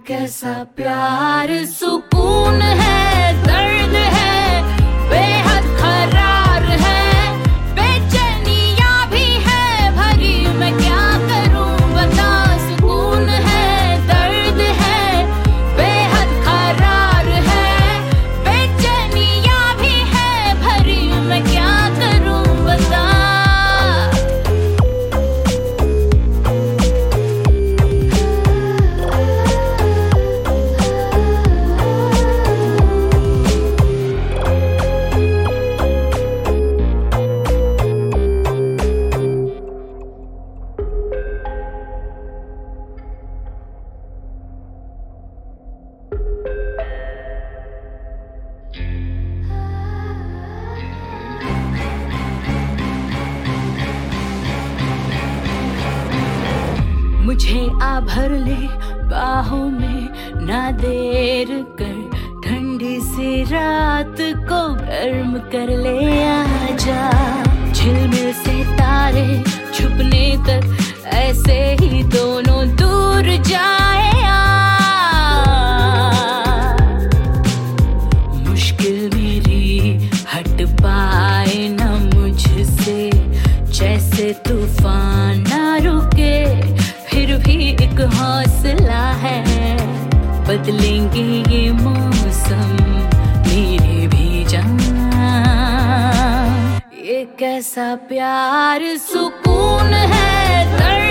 कैसा प्यार सुकून है, दर्द है, बेहद करार है, बेचैनियां भी है भरी, मैं क्या करूं बता। सुकून है, दर्द है, बेहद करार है, बेचैनियां भी है भरी, मैं क्या करूं बता। मुझे आ भर ले बाहों में, ना देर कर, ठंडी सी रात को गर्म कर ले आजा। झिलमिल से तारे छुपने तक ऐसे ही दोनों दूर जाए आ। मुश्किल मेरी हट पाए ना मुझसे, जैसे तूफान ना रुके फिर भी एक हौसला है। बदलेंगे ये मौसम मेरे भी जान, ये कैसा प्यार सुकून है, दर्द